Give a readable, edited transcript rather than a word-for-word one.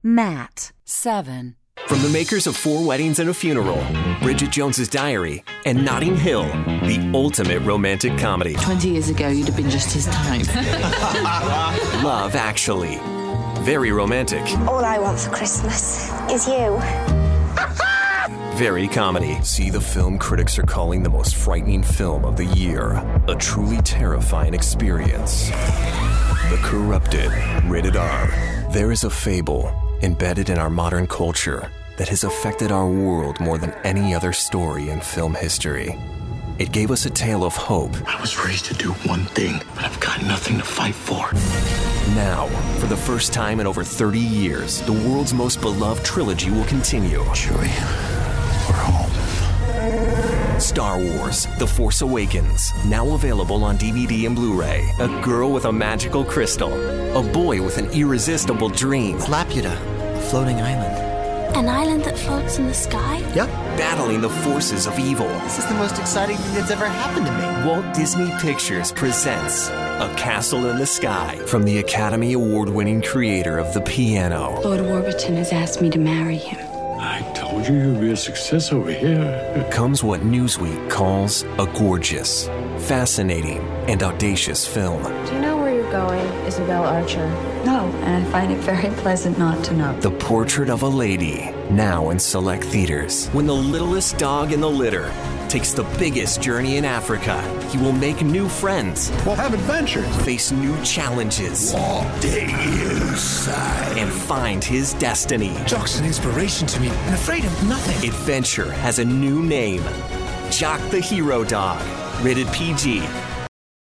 Matt, 7. From the makers of 4 Weddings and a Funeral, Bridget Jones's Diary, and Notting Hill, the ultimate romantic comedy. 20 years ago, you'd have been just his type. Love Actually. Very romantic. All I want for Christmas is you. Very comedy. See the film critics are calling the most frightening film of the year. A truly terrifying experience. The Corrupted. Rated R. There is a fable embedded in our modern culture that has affected our world more than any other story in film history. It gave us a tale of hope. I was raised to do one thing, but I've got nothing to fight for. Now, for the first time in over 30 years, the world's most beloved trilogy will continue. Chewie, we're home. Star Wars: The Force Awakens, now available on DVD and Blu-ray. A girl with a magical crystal. A boy with an irresistible dream. Laputa, a floating island. An island that floats in the sky? Yep. Battling the forces of evil. This is the most exciting thing that's ever happened to me. Walt Disney Pictures presents A Castle in the Sky from the Academy Award-winning creator of The Piano. Lord Warburton has asked me to marry him. I told you you'd be a success over here. Comes what Newsweek calls a gorgeous, fascinating, and audacious film. Do you know where you're going, Isabel Archer? No, and I find it very pleasant not to know. The Portrait of a Lady, now in select theaters. When the littlest dog in the litter takes the biggest journey in Africa, he will make new friends. We'll have adventures. Face new challenges. Walking inside. And find his destiny. Jock's an inspiration to me, and afraid of nothing. Adventure has a new name. Jock the Hero Dog. Rated PG.